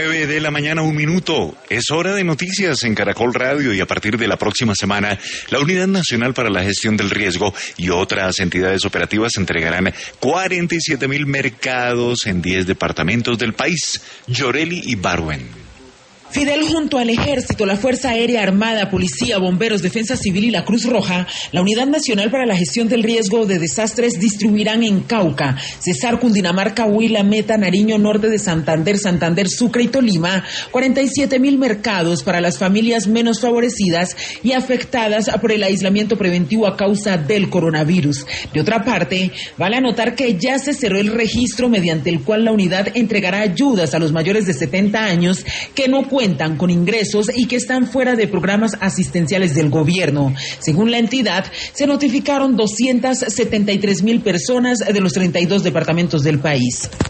9 de la mañana, 1 minuto. Es hora de noticias en Caracol Radio y a partir de la próxima semana, la Unidad Nacional para la Gestión del Riesgo y otras entidades operativas entregarán 47.000 mercados en 10 departamentos del país. Yoreli Ibarwen. Fidel, junto al Ejército, la Fuerza Aérea Armada, Policía, Bomberos, Defensa Civil y la Cruz Roja, la Unidad Nacional para la Gestión del Riesgo de Desastres distribuirán en Cauca, Cesar, Cundinamarca, Huila, Meta, Nariño, Norte de Santander, Sucre y Tolima, 47.000 mercados para las familias menos favorecidas y afectadas por el aislamiento preventivo a causa del coronavirus. De otra parte, vale anotar que ya se cerró el registro mediante el cual la unidad entregará ayudas a los mayores de 70 años que no cuentan con ingresos y que están fuera de programas asistenciales del gobierno. Según la entidad, se notificaron 273.000 personas de los 32 departamentos del país.